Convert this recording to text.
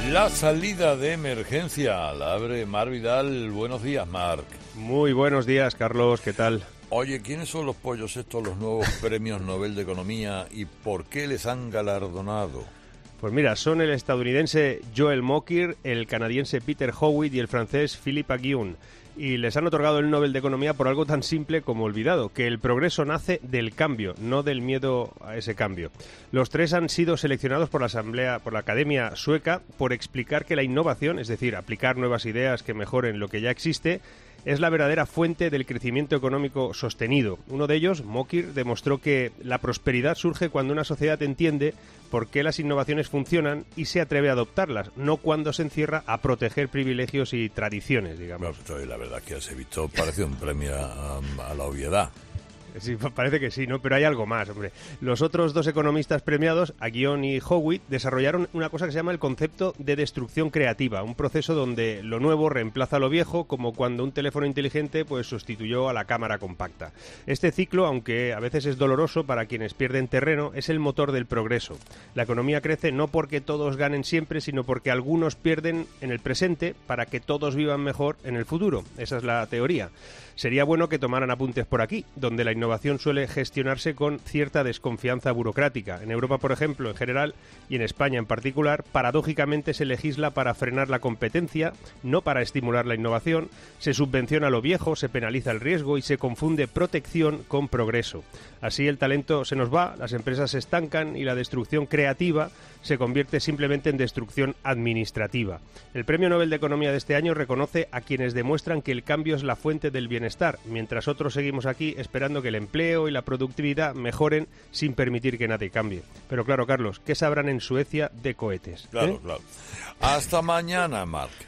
La salida de emergencia la abre Marc Vidal. Buenos días, Marc. Muy buenos días, Carlos. ¿Qué tal? Oye, ¿quiénes son los pollos estos, los nuevos premios Nobel de Economía, y por qué les han galardonado? Pues mira, son el estadounidense Joel Mokyr, el canadiense Peter Howitt y el francés Philippe Aghion. Y les han otorgado el Nobel de Economía por algo tan simple como olvidado, que el progreso nace del cambio, no del miedo a ese cambio. Los tres han sido seleccionados por la Academia Sueca por explicar que la innovación, es decir, aplicar nuevas ideas que mejoren lo que ya existe, es la verdadera fuente del crecimiento económico sostenido. Uno de ellos, Mokyr, demostró que la prosperidad surge cuando una sociedad entiende por qué las innovaciones funcionan y se atreve a adoptarlas, no cuando se encierra a proteger privilegios y tradiciones, digamos. Bueno, la verdad que has visto, parece un premio a la obviedad. Sí, parece que sí, ¿no? Pero hay algo más, hombre. Los otros dos economistas premiados, Aghion y Howitt, desarrollaron una cosa que se llama el concepto de destrucción creativa, un proceso donde lo nuevo reemplaza a lo viejo, como cuando un teléfono inteligente pues sustituyó a la cámara compacta. Este ciclo, aunque a veces es doloroso para quienes pierden terreno, es el motor del progreso. La economía crece no porque todos ganen siempre, sino porque algunos pierden en el presente para que todos vivan mejor en el futuro. Esa es la teoría. Sería bueno que tomaran apuntes por aquí, donde la innovación suele gestionarse con cierta desconfianza burocrática. En Europa, por ejemplo, en general, y en España en particular, paradójicamente se legisla para frenar la competencia, no para estimular la innovación, se subvenciona lo viejo, se penaliza el riesgo y se confunde protección con progreso. Así el talento se nos va, las empresas se estancan y la destrucción creativa se convierte simplemente en destrucción administrativa. El Premio Nobel de Economía de este año reconoce a quienes demuestran que el cambio es la fuente del bienestar, mientras otros seguimos aquí esperando que el empleo y la productividad mejoren sin permitir que nadie cambie. Pero claro, Carlos, ¿qué sabrán en Suecia de cohetes? Claro. Hasta mañana, Marc.